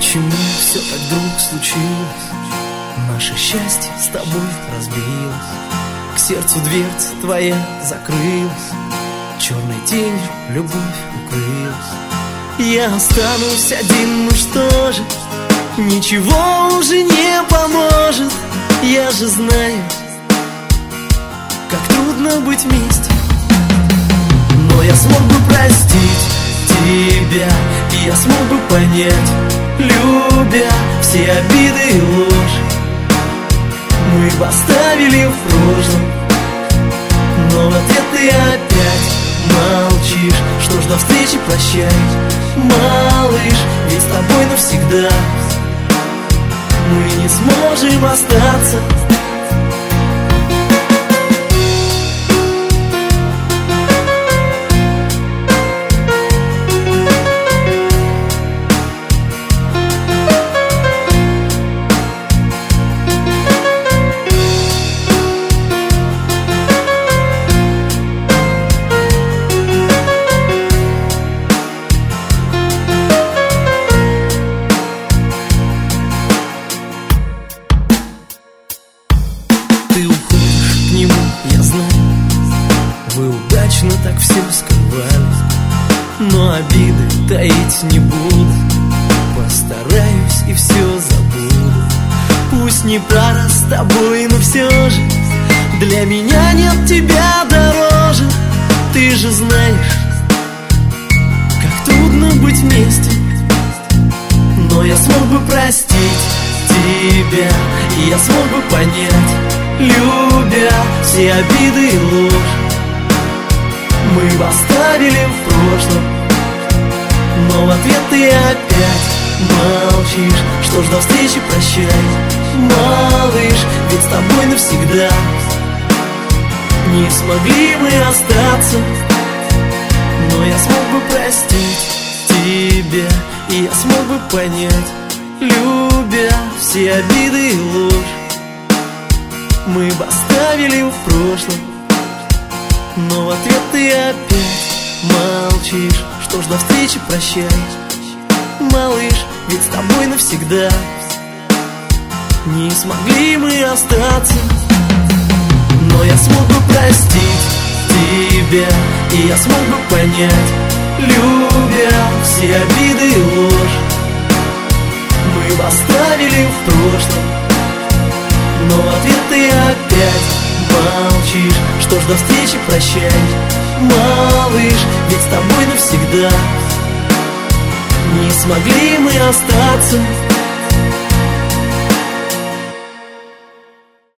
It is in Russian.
Почему все так вдруг случилось? Наше счастье с тобой разбилось, к сердцу дверца твоя закрылась, черной тенью любовь укрылась. Я останусь один, ну что же, ничего уже не поможет. Я же знаю, как трудно быть вместе, но я смог бы простить тебя, и я смог бы понять, любя все обиды и ложь. Мы бы оставили в прошлом, но в ответ ты опять молчишь. Что ж, до встречи, прощай, малыш, ведь с тобой навсегда мы не сможем остаться. Ты уходишь к нему, я знаю, вы удачно так все скрывали, но обиды таить не буду, постараюсь и все забуду. Пусть не пара с тобой, но все же для меня нет тебя дороже. Ты же знаешь, как трудно быть вместе, но я смог бы простить тебя, и я смог бы понять, любя все обиды и ложь. Мы бы оставили в прошлом, но в ответ ты опять молчишь. Что ж, до встречи, прощай, малыш, ведь с тобой навсегда не смогли мы остаться. Но я смог бы простить тебя, и я смог бы понять, любя все обиды и ложь. Мы бы оставили в прошлом, но в ответ ты опять молчишь. Что ж, до встречи, прощай, малыш, ведь с тобой навсегда не смогли мы остаться. Но я смог бы простить тебя, и я смог бы понять, любя все обиды и ложь. Мы бы оставили в прошлом, но в ответ ты опять молчишь. Что ж, до встречи, прощай, малыш, ведь с тобой навсегда не смогли мы остаться.